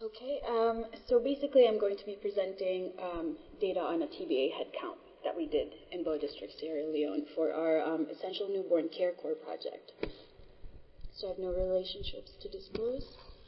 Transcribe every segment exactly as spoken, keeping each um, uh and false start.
Okay, um, so basically I'm going to be presenting um, data on a T B A head count that we did in Bow District, Sierra Leone for our um, Essential Newborn Care Corps project. So I have no relationships to disclose.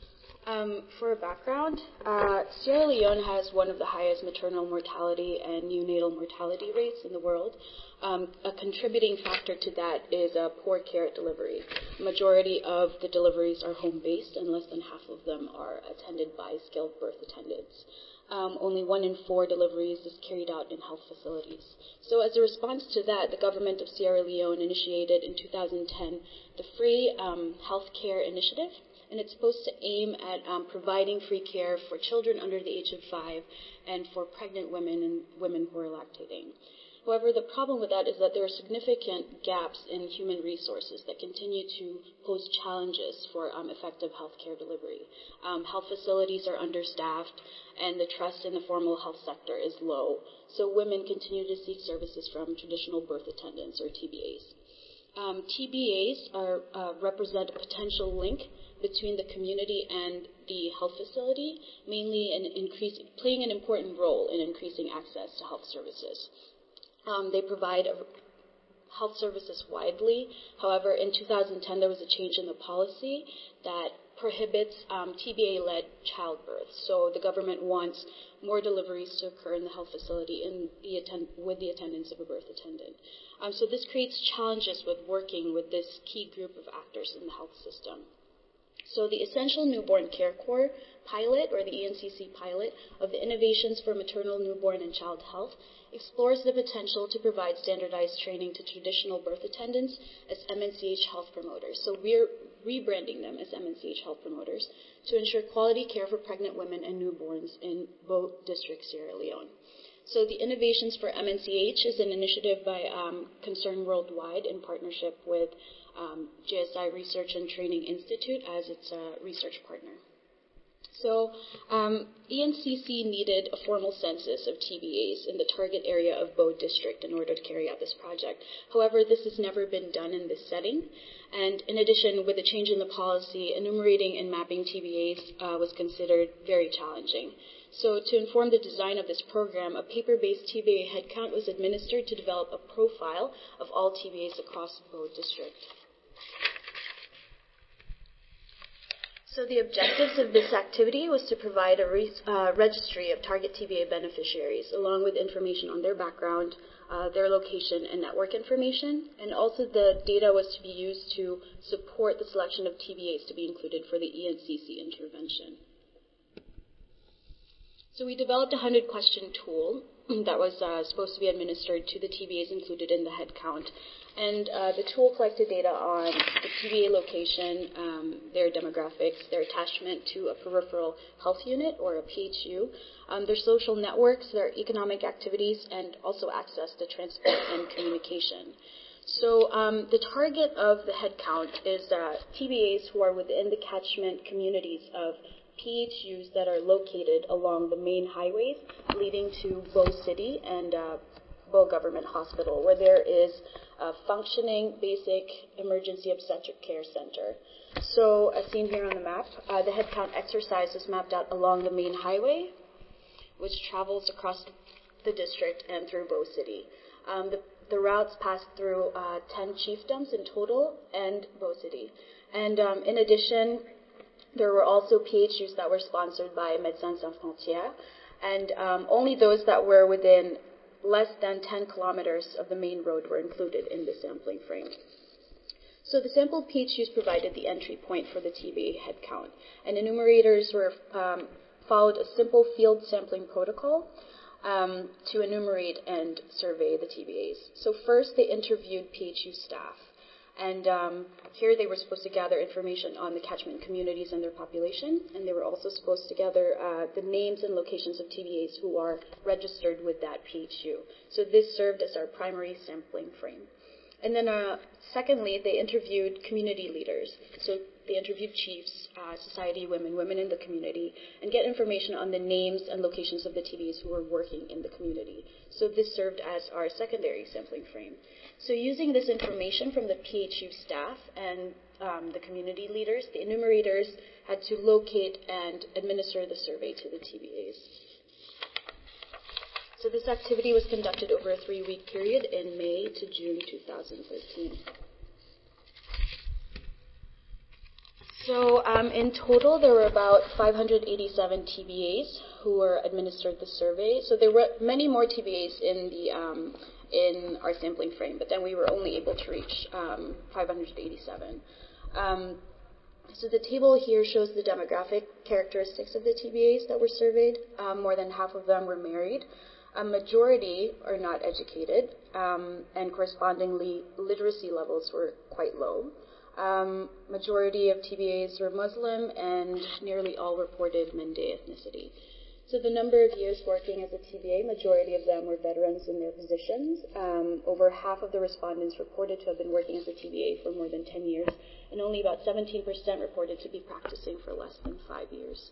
Um, for a background, uh, Sierra Leone has one of the highest maternal mortality and neonatal mortality rates in the world. Um, a contributing factor to that is uh, poor care at delivery. The majority of the deliveries are home-based, and less than half of them are attended by skilled birth attendants. Um, only one in four deliveries is carried out in health facilities. So as a response to that, the government of Sierra Leone initiated in two thousand ten the Free um, Health Care Initiative, and it's supposed to aim at um, providing free care for children under the age of five and for pregnant women and women who are lactating. However, the problem with that is that there are significant gaps in human resources that continue to pose challenges for um, effective healthcare delivery. Um, health facilities are understaffed, and the trust in the formal health sector is low. So women continue to seek services from traditional birth attendants, or T B As. Um, T B As are, uh, represent a potential link between the community and the health facility, mainly in increase, playing an important role in increasing access to health services. Um, they provide health services widely. However, in two thousand ten, there was a change in the policy that prohibits um, T B A-led childbirth. So the government wants more deliveries to occur in the health facility in the attend- with the attendance of a birth attendant. Um, so this creates challenges with working with this key group of actors in the health system. So the Essential Newborn Care Corps pilot, or the E N C C pilot, of the Innovations for Maternal, Newborn, and Child Health explores the potential to provide standardized training to traditional birth attendants as M N C H health promoters. So we're rebranding them as M N C H health promoters to ensure quality care for pregnant women and newborns in Bow District, Sierra Leone. So the Innovations for M N C H is an initiative by um, Concern Worldwide in partnership with um, J S I Research and Training Institute as its uh, research partner. So um, E N C C needed a formal census of T B As in the target area of Bow District in order to carry out this project. However, this has never been done in this setting. And in addition, with the change in the policy, enumerating and mapping T B As uh, was considered very challenging. So to inform the design of this program, a paper-based T B A headcount was administered to develop a profile of all T B As across Bow District. So the objectives of this activity was to provide a re- uh, registry of target T B A beneficiaries, along with information on their background, uh, their location, and network information. And also the data was to be used to support the selection of T B As to be included for the E N C C intervention. So we developed a hundred-question tool that was uh, supposed to be administered to the T B As included in the head count. And uh, the tool collected data on the T B A location, um, their demographics, their attachment to a peripheral health unit, or a P H U, um, their social networks, their economic activities, and also access to transport and communication. So um, the target of the head count is uh, T B As who are within the catchment communities of P H Us that are located along the main highways leading to Bow City and uh, Bow Government Hospital, where there is a functioning basic emergency obstetric care center. So as seen here on the map, uh, the head count exercise is mapped out along the main highway, which travels across the district and through Bow City. Um, the, the routes pass through uh, ten chiefdoms in total and Bow City. And um, in addition, there were also P H Us that were sponsored by Médecins Sans Frontières, and um, only those that were within less than ten kilometers of the main road were included in the sampling frame. So the sampled P H Us provided the entry point for the T B A head count, and enumerators were um, followed a simple field sampling protocol um, to enumerate and survey the T B As. So first they interviewed P H U staff. And um, here they were supposed to gather information on the catchment communities and their population, and they were also supposed to gather uh, the names and locations of T B As who are registered with that P H U. So this served as our primary sampling frame. And then uh, secondly, they interviewed community leaders. So they interviewed chiefs, uh, society women, women in the community, and get information on the names and locations of the T B As who were working in the community. So this served as our secondary sampling frame. So using this information from the P H U staff and um, the community leaders, the enumerators, had to locate and administer the survey to the T B As. So this activity was conducted over a three-week period in May to June two thousand thirteen. So um, in total, there were about five hundred eighty-seven T B As who were administered the survey. So there were many more T B As in the um, in our sampling frame, but then we were only able to reach um, five hundred eighty-seven. Um, so the table here shows the demographic characteristics of the T B As that were surveyed. Um, more than half of them were married. A majority are not educated, um, and correspondingly, literacy levels were quite low. Um, majority of T B As were Muslim, and nearly all reported Mende ethnicity. So the number of years working as a T B A, majority of them were veterans in their positions. Um, over half of the respondents reported to have been working as a T B A for more than ten years, and only about seventeen percent reported to be practicing for less than five years.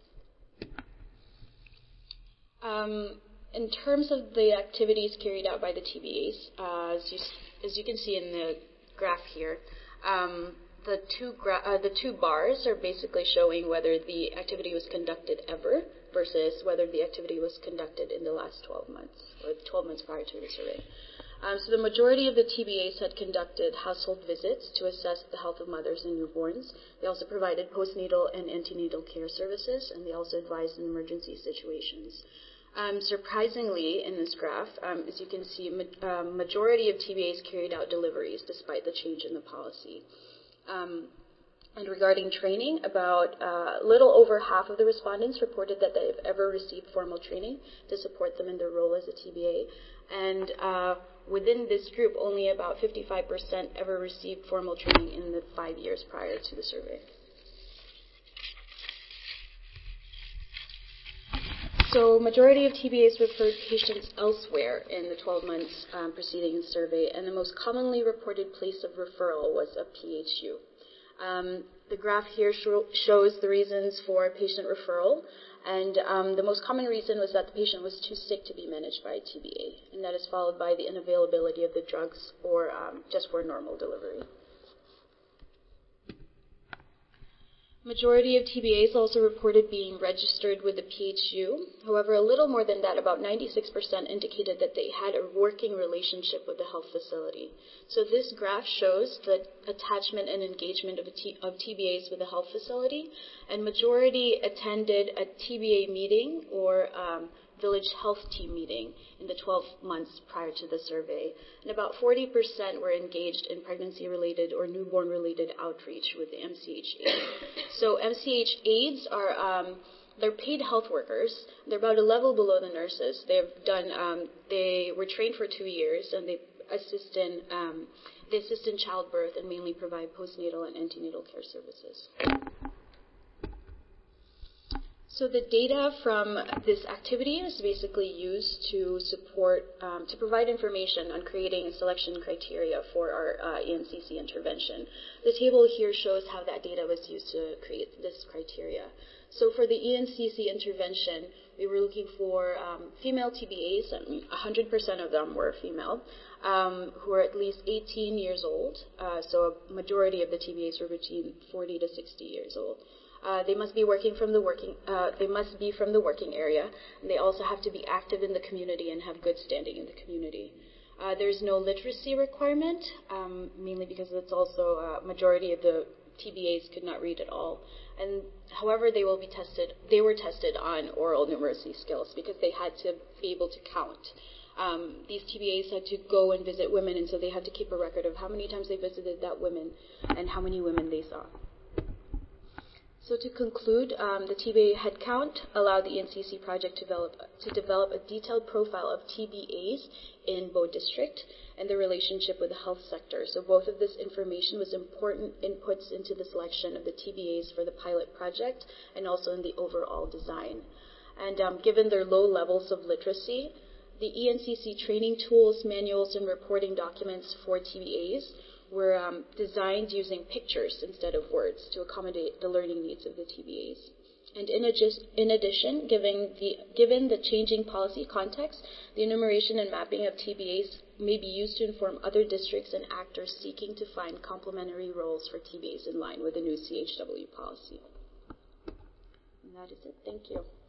Um, in terms of the activities carried out by the T B As, uh, as, you, as you can see in the graph here, Um, the two gra- uh, the two bars are basically showing whether the activity was conducted ever versus whether the activity was conducted in the last twelve months or twelve months prior to the survey. Um, so the majority of the T B As had conducted household visits to assess the health of mothers and newborns. They also provided postnatal and antenatal care services, and they also advised in emergency situations. Um, surprisingly, in this graph, um, as you can see, ma- um, majority of T B As carried out deliveries despite the change in the policy. Um, and regarding training, about a uh, little over half of the respondents reported that they've ever received formal training to support them in their role as a T B A. And uh, within this group, only about fifty-five percent ever received formal training in the five years prior to the survey. So majority of T B As referred patients elsewhere in the twelve months um, preceding the survey, and the most commonly reported place of referral was a P H U. Um, the graph here sh- shows the reasons for patient referral, and um, the most common reason was that the patient was too sick to be managed by a T B A, and that is followed by the unavailability of the drugs or um, just for normal delivery. Majority of T B As also reported being registered with the P H U. However, a little more than that, about ninety-six percent indicated that they had a working relationship with the health facility. So this graph shows the attachment and engagement of, a T- of T B As with the health facility, and majority attended a T B A meeting or um, village health team meeting in the twelve months prior to the survey. And about forty percent were engaged in pregnancy-related or newborn-related outreach with the M C H aides. So M C H aides are um, they're paid health workers. They're about a level below the nurses. They've done um, they were trained for two years, and they assist in um, they assist in childbirth and mainly provide postnatal and antenatal care services. So the data from this activity is basically used to support, um, to provide information on creating a selection criteria for our uh, E N C C intervention. The table here shows how that data was used to create this criteria. So for the E N C C intervention, we were looking for um, female T B As, and one hundred percent of them were female, um, who were at least eighteen years old. Uh, so a majority of the T B As were between forty to sixty years old. Uh, they must be working from the working. Uh, they must be from the working area, and they also have to be active in the community and have good standing in the community. Uh, there's no literacy requirement, um, mainly because it's also a uh, majority of the T B As could not read at all. And however, they will be tested. They were tested on oral numeracy skills because they had to be able to count. Um, these T B As had to go and visit women, and so they had to keep a record of how many times they visited that woman and how many women they saw. So to conclude, um, the T B A headcount allowed the E N C C project to develop, to develop a detailed profile of T B As in Bow District and the relationship with the health sector. So both of this information was important inputs into the selection of the T B As for the pilot project and also in the overall design. And um, given their low levels of literacy, the E N C C training tools, manuals, and reporting documents for T B As were um, designed using pictures instead of words to accommodate the learning needs of the T B As. And in, adjust, in addition, given the, given the changing policy context, the enumeration and mapping of T B As may be used to inform other districts and actors seeking to find complementary roles for T B As in line with the new C H W policy. And that is it. Thank you.